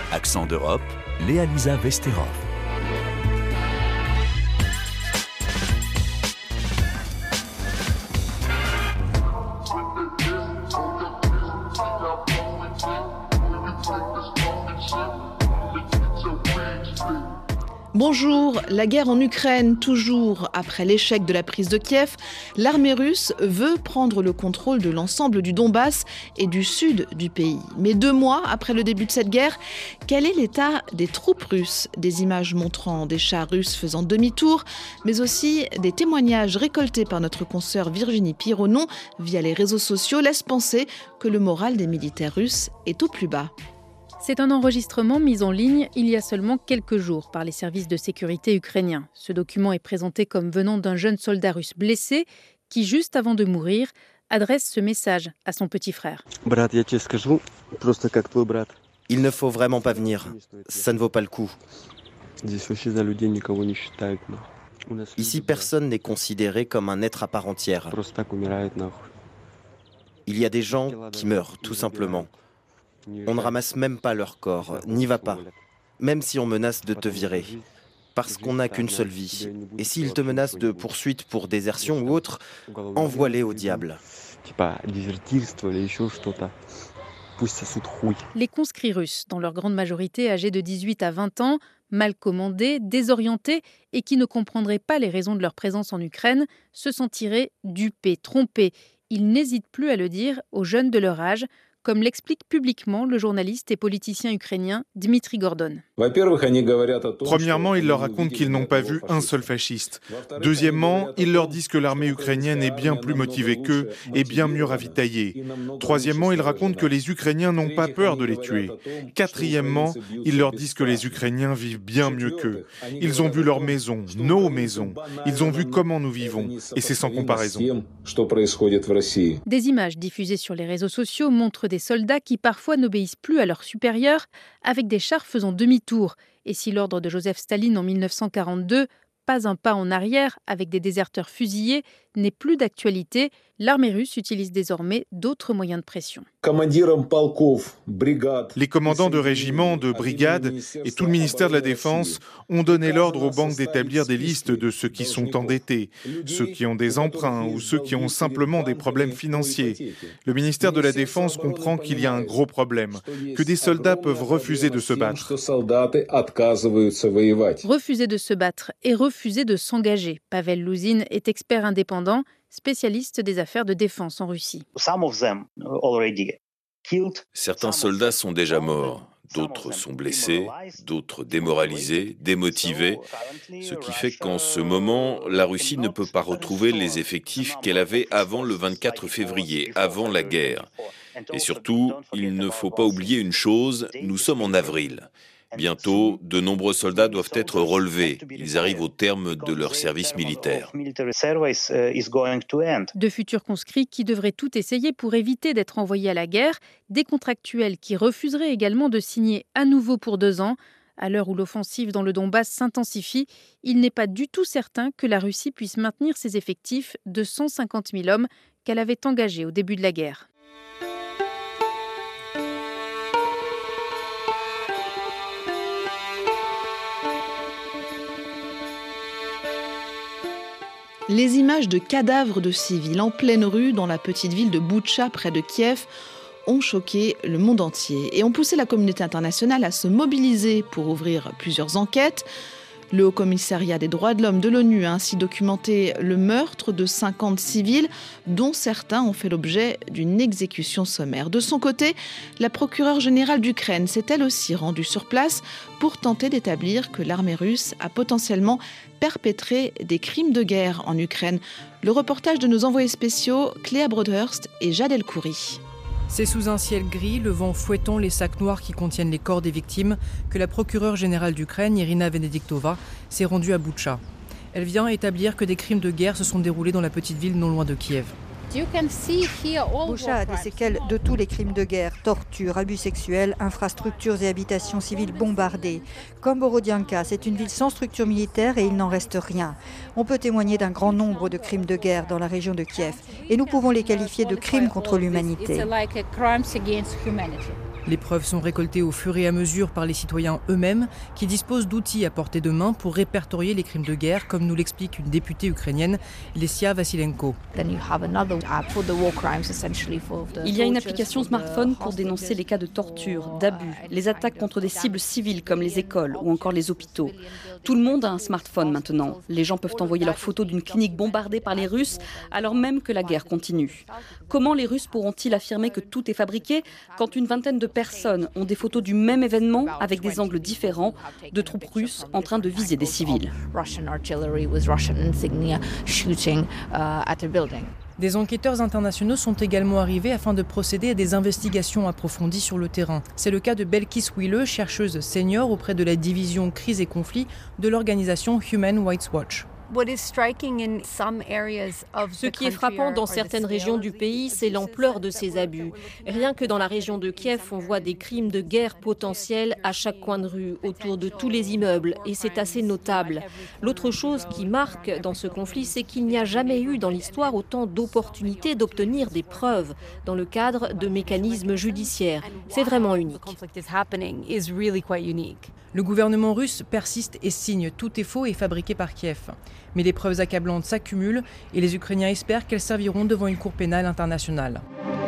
Accent d'Europe, Léa-Lisa Vesterov. Bonjour, la guerre en Ukraine, toujours après l'échec de la prise de Kiev, l'armée russe veut prendre le contrôle de l'ensemble du Donbass et du sud du pays. Mais 2 mois après le début de cette guerre, quel est l'état des troupes russes? Des images montrant des chars russes faisant demi-tour, mais aussi des témoignages récoltés par notre consoeur Virginie Pironon via les réseaux sociaux laissent penser que le moral des militaires russes est au plus bas. C'est un enregistrement mis en ligne il y a seulement quelques jours par les services de sécurité ukrainiens. Ce document est présenté comme venant d'un jeune soldat russe blessé qui, juste avant de mourir, adresse ce message à son petit frère. Il ne faut vraiment pas venir, ça ne vaut pas le coup. Ici, personne n'est considéré comme un être à part entière. Il y a des gens qui meurent, tout simplement. On ne ramasse même pas leur corps, n'y va pas, même si on menace de te virer, parce qu'on n'a qu'une seule vie. Et s'ils te menacent de poursuite pour désertion ou autre, envoie-les au diable. Les conscrits russes, dans leur grande majorité âgés de 18 à 20 ans, mal commandés, désorientés et qui ne comprendraient pas les raisons de leur présence en Ukraine, se sentiraient dupés, trompés. Ils n'hésitent plus à le dire aux jeunes de leur âge, comme l'explique publiquement le journaliste et politicien ukrainien Dmitry Gordon. Premièrement, ils leur racontent qu'ils n'ont pas vu un seul fasciste. Deuxièmement, ils leur disent que l'armée ukrainienne est bien plus motivée qu'eux et bien mieux ravitaillée. Troisièmement, ils racontent que les Ukrainiens n'ont pas peur de les tuer. Quatrièmement, ils leur disent que les Ukrainiens vivent bien mieux qu'eux. Ils ont vu leurs maisons, nos maisons. Ils ont vu comment nous vivons. Et c'est sans comparaison. Des images diffusées sur les réseaux sociaux montrent des soldats qui parfois n'obéissent plus à leurs supérieurs, avec des chars faisant demi-tour. Et si l'ordre de Joseph Staline en 1942, pas un pas en arrière avec des déserteurs fusillés, n'est plus d'actualité, l'armée russe utilise désormais d'autres moyens de pression. Les commandants de régiments, de brigades et tout le ministère de la Défense ont donné l'ordre aux banques d'établir des listes de ceux qui sont endettés, ceux qui ont des emprunts ou ceux qui ont simplement des problèmes financiers. Le ministère de la Défense comprend qu'il y a un gros problème, que des soldats peuvent refuser de se battre. Refuser de se battre et refuser de s'engager. Pavel Louzine est expert indépendant, spécialiste des affaires de défense en Russie. Certains soldats sont déjà morts, d'autres sont blessés, d'autres démoralisés, démotivés, ce qui fait qu'en ce moment, la Russie ne peut pas retrouver les effectifs qu'elle avait avant le 24 février, avant la guerre. Et surtout, il ne faut pas oublier une chose, nous sommes en avril. Bientôt, de nombreux soldats doivent être relevés. Ils arrivent au terme de leur service militaire. De futurs conscrits qui devraient tout essayer pour éviter d'être envoyés à la guerre, des contractuels qui refuseraient également de signer à nouveau pour 2 ans. À l'heure où l'offensive dans le Donbass s'intensifie, il n'est pas du tout certain que la Russie puisse maintenir ses effectifs de 150 000 hommes qu'elle avait engagés au début de la guerre. Les images de cadavres de civils en pleine rue dans la petite ville de Boutcha près de Kiev ont choqué le monde entier et ont poussé la communauté internationale à se mobiliser pour ouvrir plusieurs enquêtes. Le Haut-Commissariat des droits de l'homme de l'ONU a ainsi documenté le meurtre de 50 civils, dont certains ont fait l'objet d'une exécution sommaire. De son côté, la procureure générale d'Ukraine s'est elle aussi rendue sur place pour tenter d'établir que l'armée russe a potentiellement perpétré des crimes de guerre en Ukraine. Le reportage de nos envoyés spéciaux Cléa Broadhurst et Jade El-Khoury. C'est sous un ciel gris, le vent fouettant les sacs noirs qui contiennent les corps des victimes, que la procureure générale d'Ukraine, Irina Venediktova, s'est rendue à Boutcha. Elle vient établir que des crimes de guerre se sont déroulés dans la petite ville non loin de Kiev. Boutcha a des séquelles de tous les crimes de guerre, torture, abus sexuels, infrastructures et habitations civiles bombardées. Comme Borodianka, c'est une ville sans structure militaire et il n'en reste rien. On peut témoigner d'un grand nombre de crimes de guerre dans la région de Kiev et nous pouvons les qualifier de crimes contre l'humanité. Les preuves sont récoltées au fur et à mesure par les citoyens eux-mêmes qui disposent d'outils à portée de main pour répertorier les crimes de guerre, comme nous l'explique une députée ukrainienne, Lesia Vasilenko. Il y a une application smartphone pour dénoncer les cas de torture, d'abus, les attaques contre des cibles civiles comme les écoles ou encore les hôpitaux. Tout le monde a un smartphone maintenant. Les gens peuvent envoyer leurs photos d'une clinique bombardée par les Russes alors même que la guerre continue. Comment les Russes pourront-ils affirmer que tout est fabriqué quand une vingtaine de personnes ont des photos du même événement avec des angles différents de troupes russes en train de viser des civils? Des enquêteurs internationaux sont également arrivés afin de procéder à des investigations approfondies sur le terrain. C'est le cas de Belkis Wille, chercheuse senior auprès de la division crise et conflits de l'organisation Human Rights Watch. Ce qui est frappant dans certaines régions du pays, c'est l'ampleur de ces abus. Rien que dans la région de Kiev, on voit des crimes de guerre potentiels à chaque coin de rue, autour de tous les immeubles, et c'est assez notable. L'autre chose qui marque dans ce conflit, c'est qu'il n'y a jamais eu dans l'histoire autant d'opportunités d'obtenir des preuves dans le cadre de mécanismes judiciaires. C'est vraiment unique. Le gouvernement russe persiste et signe tout est faux et fabriqué par Kiev. Mais les preuves accablantes s'accumulent et les Ukrainiens espèrent qu'elles serviront devant une cour pénale internationale.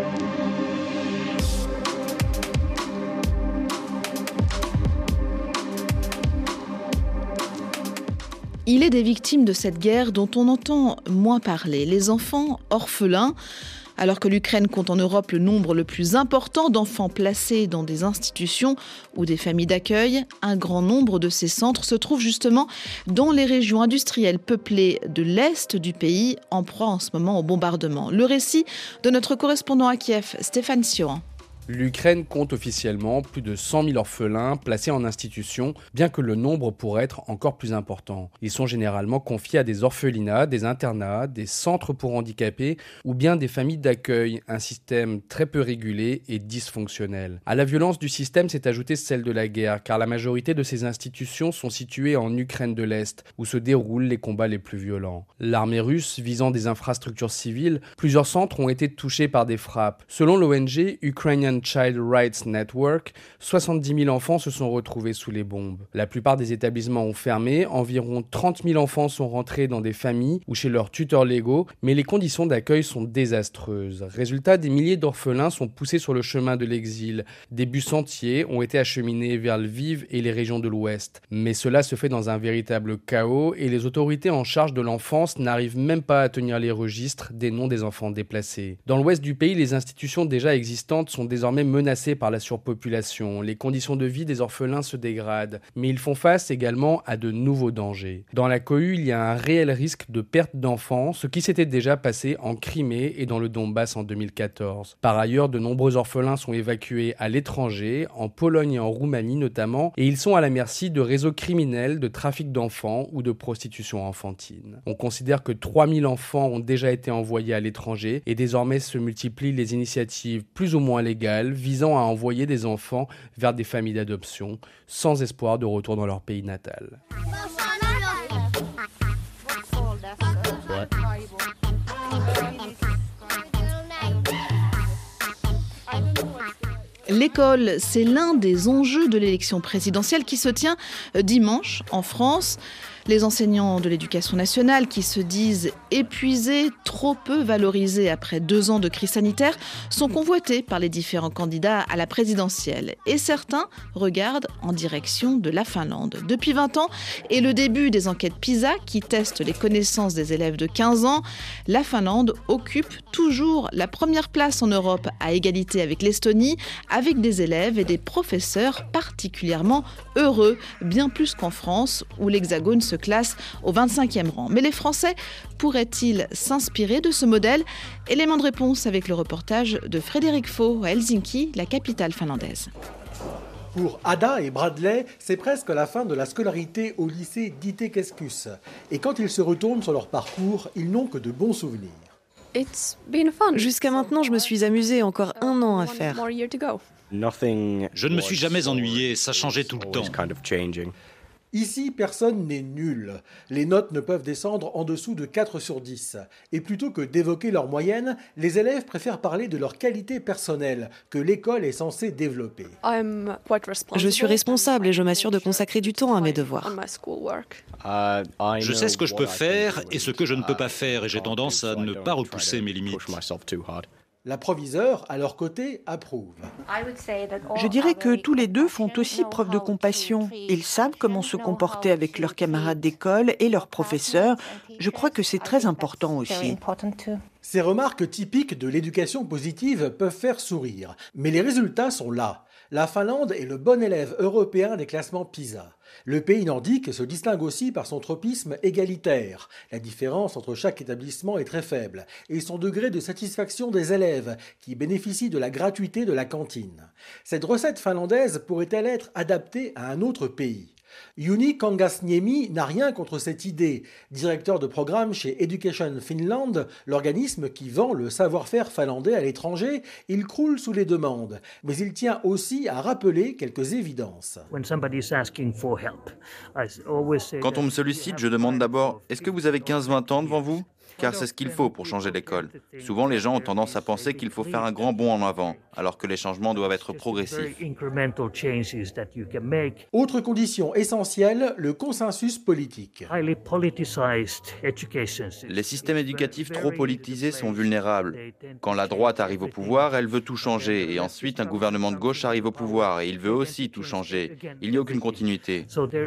Il est des victimes de cette guerre dont on entend moins parler, les enfants orphelins. Alors que l'Ukraine compte en Europe le nombre le plus important d'enfants placés dans des institutions ou des familles d'accueil, un grand nombre de ces centres se trouvent justement dans les régions industrielles peuplées de l'Est du pays, en proie en ce moment au bombardement. Le récit de notre correspondant à Kiev, Stéphane Siohan. L'Ukraine compte officiellement plus de 100 000 orphelins placés en institutions, bien que le nombre pourrait être encore plus important. Ils sont généralement confiés à des orphelinats, des internats, des centres pour handicapés ou bien des familles d'accueil, un système très peu régulé et dysfonctionnel. À la violence du système s'est ajoutée celle de la guerre, car la majorité de ces institutions sont situées en Ukraine de l'Est, où se déroulent les combats les plus violents. L'armée russe visant des infrastructures civiles, plusieurs centres ont été touchés par des frappes. Selon l'ONG Ukrainian Child Rights Network, 70 000 enfants se sont retrouvés sous les bombes. La plupart des établissements ont fermé, environ 30 000 enfants sont rentrés dans des familles ou chez leurs tuteurs légaux, mais les conditions d'accueil sont désastreuses. Résultat, des milliers d'orphelins sont poussés sur le chemin de l'exil. Des bus entiers ont été acheminés vers Lviv et les régions de l'Ouest. Mais cela se fait dans un véritable chaos et les autorités en charge de l'enfance n'arrivent même pas à tenir les registres des noms des enfants déplacés. Dans l'Ouest du pays, les institutions déjà existantes sont désormais menacés par la surpopulation. Les conditions de vie des orphelins se dégradent, mais ils font face également à de nouveaux dangers. Dans la cohue, il y a un réel risque de perte d'enfants, ce qui s'était déjà passé en Crimée et dans le Donbass en 2014. Par ailleurs, de nombreux orphelins sont évacués à l'étranger, en Pologne et en Roumanie notamment, et ils sont à la merci de réseaux criminels de trafic d'enfants ou de prostitution enfantine. On considère que 3000 enfants ont déjà été envoyés à l'étranger et désormais se multiplient les initiatives plus ou moins légales visant à envoyer des enfants vers des familles d'adoption sans espoir de retour dans leur pays natal. L'école, c'est l'un des enjeux de l'élection présidentielle qui se tient dimanche en France. Les enseignants de l'éducation nationale qui se disent épuisés, trop peu valorisés après 2 ans de crise sanitaire, sont convoités par les différents candidats à la présidentielle. Et certains regardent en direction de la Finlande. Depuis 20 ans et le début des enquêtes PISA qui testent les connaissances des élèves de 15 ans, la Finlande occupe toujours la première place en Europe à égalité avec l'Estonie, avec des élèves et des professeurs particulièrement heureux, bien plus qu'en France où l'Hexagone se classe au 25e rang. Mais les Français pourraient-ils s'inspirer de ce modèle? Élément de réponse avec le reportage de Frédéric Faux à Helsinki, la capitale finlandaise. Pour Ada et Bradley, c'est presque la fin de la scolarité au lycée d'Itäkeskus. Et quand ils se retournent sur leur parcours, ils n'ont que de bons souvenirs. Jusqu'à maintenant, je me suis amusée, encore 1 an à faire. Je ne me suis jamais ennuyé, ça changeait tout le temps. Ici, personne n'est nul. Les notes ne peuvent descendre en dessous de 4 sur 10. Et plutôt que d'évoquer leur moyenne, les élèves préfèrent parler de leur qualité personnelle que l'école est censée développer. Je suis responsable et je m'assure de consacrer du temps à mes devoirs. Je sais ce que je peux faire et ce que je ne peux pas faire et j'ai tendance à ne pas repousser mes limites. La proviseure, à leur côté, approuve. Je dirais que tous les deux font aussi preuve de compassion. Ils savent comment se comporter avec leurs camarades d'école et leurs professeurs. Je crois que c'est très important aussi. Ces remarques typiques de l'éducation positive peuvent faire sourire, mais les résultats sont là. La Finlande est le bon élève européen des classements PISA. Le pays nordique se distingue aussi par son tropisme égalitaire. La différence entre chaque établissement est très faible et son degré de satisfaction des élèves qui bénéficient de la gratuité de la cantine. Cette recette finlandaise pourrait-elle être adaptée à un autre pays ? Juni Kangasniemi n'a rien contre cette idée. Directeur de programme chez Education Finland, l'organisme qui vend le savoir-faire finlandais à l'étranger, il croule sous les demandes. Mais il tient aussi à rappeler quelques évidences. Quand on me sollicite, je demande d'abord « Est-ce que vous avez 15-20 ans devant vous ?» Car c'est ce qu'il faut pour changer l'école. Souvent, les gens ont tendance à penser qu'il faut faire un grand bond en avant, alors que les changements doivent être progressifs. Autre condition essentielle, le consensus politique. Les systèmes éducatifs trop politisés sont vulnérables. Quand la droite arrive au pouvoir, elle veut tout changer, et ensuite un gouvernement de gauche arrive au pouvoir, et il veut aussi tout changer. Il n'y a aucune continuité.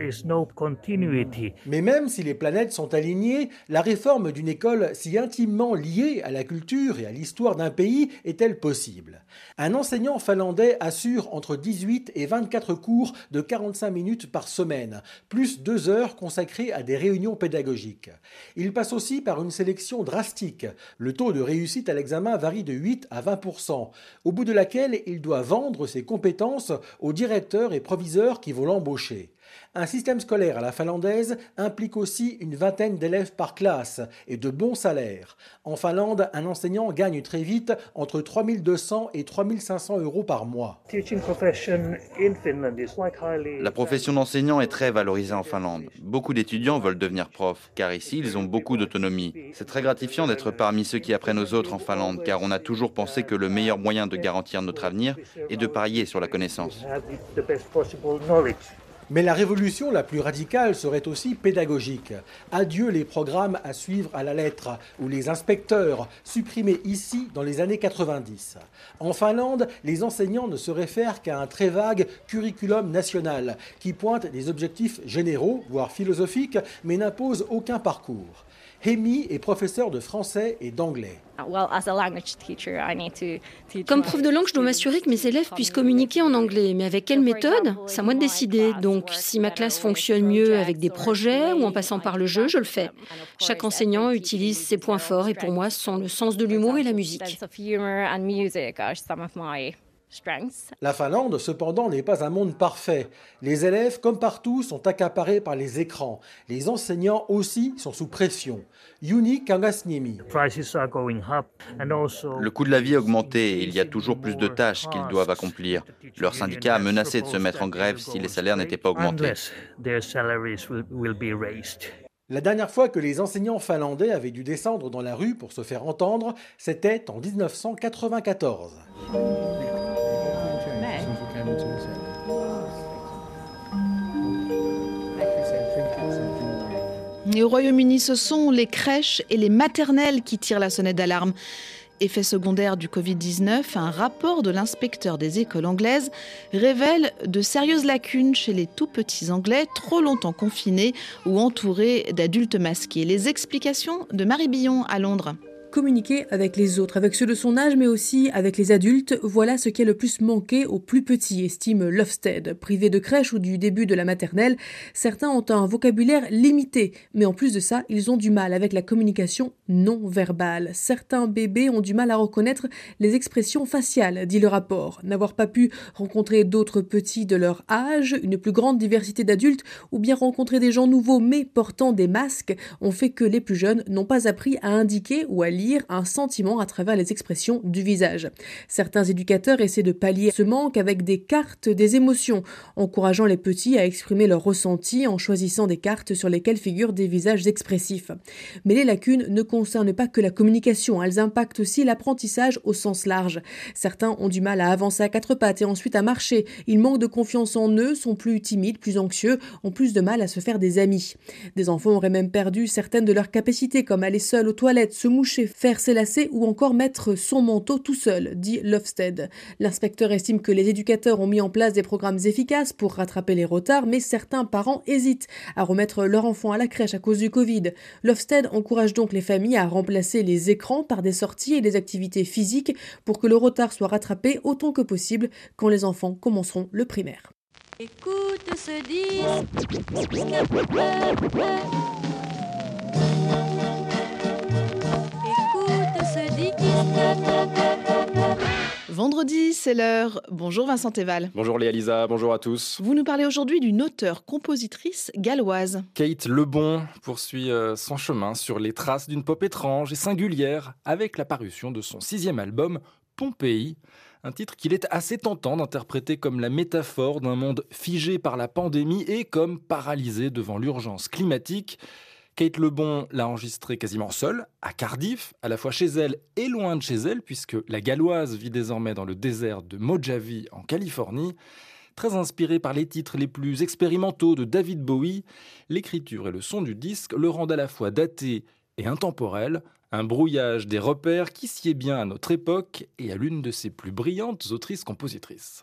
Mais même si les planètes sont alignées, la réforme d'une école si intimement liée à la culture et à l'histoire d'un pays est-elle possible ? Un enseignant finlandais assure entre 18 et 24 cours de 45 minutes par semaine, plus 2 heures consacrées à des réunions pédagogiques. Il passe aussi par une sélection drastique. Le taux de réussite à l'examen varie de 8 à 20%, au bout de laquelle il doit vendre ses compétences aux directeurs et proviseurs qui vont l'embaucher. Un système scolaire à la finlandaise implique aussi une vingtaine d'élèves par classe et de bons salaires. En Finlande, un enseignant gagne très vite entre 3 200 et 3 500 euros par mois. La profession d'enseignant est très valorisée en Finlande. Beaucoup d'étudiants veulent devenir profs, car ici, ils ont beaucoup d'autonomie. C'est très gratifiant d'être parmi ceux qui apprennent aux autres en Finlande, car on a toujours pensé que le meilleur moyen de garantir notre avenir est de parier sur la connaissance. Mais la révolution la plus radicale serait aussi pédagogique. Adieu les programmes à suivre à la lettre ou les inspecteurs, supprimés ici dans les années 90. En Finlande, les enseignants ne se réfèrent qu'à un très vague curriculum national qui pointe des objectifs généraux, voire philosophiques, mais n'impose aucun parcours. Hemi est professeur de français et d'anglais. Comme prof de langue, je dois m'assurer que mes élèves puissent communiquer en anglais. Mais avec quelle méthode ? C'est à moi de décider. Donc, si ma classe fonctionne mieux avec des projets ou en passant par le jeu, je le fais. Chaque enseignant utilise ses points forts et pour moi, ce sont le sens de l'humour et la musique. La Finlande, cependant, n'est pas un monde parfait. Les élèves, comme partout, sont accaparés par les écrans. Les enseignants aussi sont sous pression. Juni Kangasniemi. Le coût de la vie a augmenté et il y a toujours plus de tâches qu'ils doivent accomplir. Leur syndicat a menacé de se mettre en grève si les salaires n'étaient pas augmentés. La dernière fois que les enseignants finlandais avaient dû descendre dans la rue pour se faire entendre, c'était en 1994. Et au Royaume-Uni, ce sont les crèches et les maternelles qui tirent la sonnette d'alarme. Effet secondaire du Covid-19, un rapport de l'inspecteur des écoles anglaises révèle de sérieuses lacunes chez les tout petits Anglais, trop longtemps confinés ou entourés d'adultes masqués. Les explications de Marie Billon à Londres. Communiquer avec les autres, avec ceux de son âge, mais aussi avec les adultes, voilà ce qui est le plus manqué aux plus petits, estime Lofsted. Privés de crèche ou du début de la maternelle, certains ont un vocabulaire limité, mais en plus de ça, ils ont du mal avec la communication non verbale. Certains bébés ont du mal à reconnaître les expressions faciales, dit le rapport. N'avoir pas pu rencontrer d'autres petits de leur âge, une plus grande diversité d'adultes, ou bien rencontrer des gens nouveaux mais portant des masques, ont fait que les plus jeunes n'ont pas appris à indiquer ou à lire un sentiment à travers les expressions du visage. Certains éducateurs essaient de pallier ce manque avec des cartes des émotions, encourageant les petits à exprimer leurs ressentis en choisissant des cartes sur lesquelles figurent des visages expressifs. Mais les lacunes ne concernent pas que la communication, elles impactent aussi l'apprentissage au sens large. Certains ont du mal à avancer à quatre pattes et ensuite à marcher. Ils manquent de confiance en eux, sont plus timides, plus anxieux, ont plus de mal à se faire des amis. Des enfants auraient même perdu certaines de leurs capacités, comme aller seul aux toilettes, se moucher, faire ses lacets ou encore mettre son manteau tout seul, dit Lofsted. L'inspecteur estime que les éducateurs ont mis en place des programmes efficaces pour rattraper les retards, mais certains parents hésitent à remettre leur enfant à la crèche à cause du Covid. Lofsted encourage donc les familles à remplacer les écrans par des sorties et des activités physiques pour que le retard soit rattrapé autant que possible quand les enfants commenceront le primaire. Écoute ce disque. Écoute ce disque. Vendredi, c'est l'heure. Bonjour Vincent Théval. Bonjour Léa-Lisa, bonjour à tous. Vous nous parlez aujourd'hui d'une auteure-compositrice galloise. Kate Lebon poursuit son chemin sur les traces d'une pop étrange et singulière avec la parution de son 6e album, Pompéi. Un titre qu'il est assez tentant d'interpréter comme la métaphore d'un monde figé par la pandémie et comme paralysé devant l'urgence climatique. Kate Lebon l'a enregistré quasiment seule, à Cardiff, à la fois chez elle et loin de chez elle, puisque la Galloise vit désormais dans le désert de Mojave, en Californie. Très inspiré par les titres les plus expérimentaux de David Bowie, l'écriture et le son du disque le rendent à la fois daté et intemporel, un brouillage des repères qui sied bien à notre époque et à l'une de ses plus brillantes autrices-compositrices.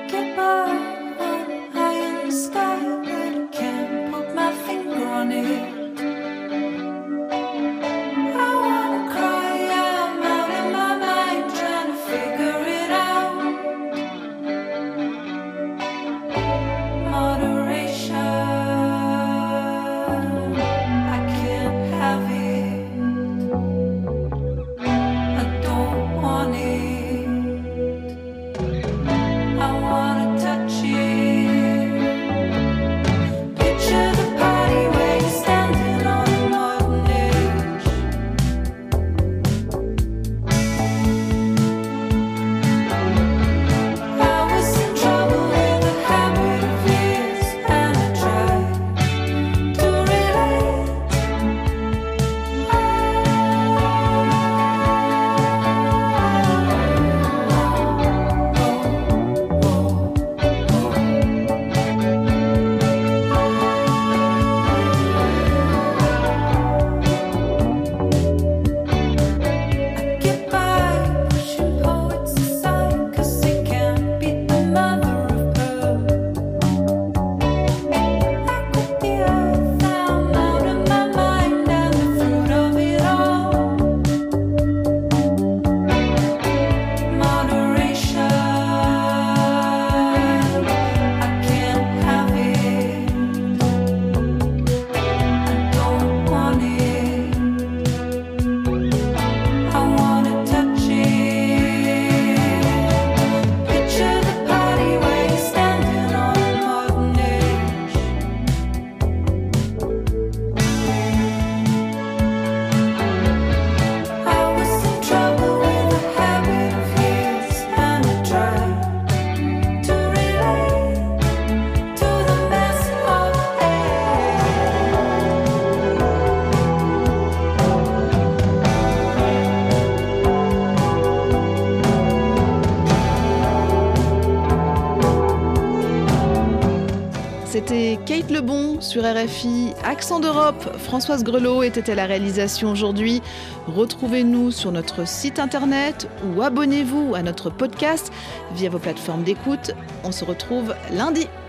C'était Kate Lebon sur RFI, Accent d'Europe. Françoise Grelot était à la réalisation aujourd'hui. Retrouvez-nous sur notre site internet ou abonnez-vous à notre podcast via vos plateformes d'écoute. On se retrouve lundi.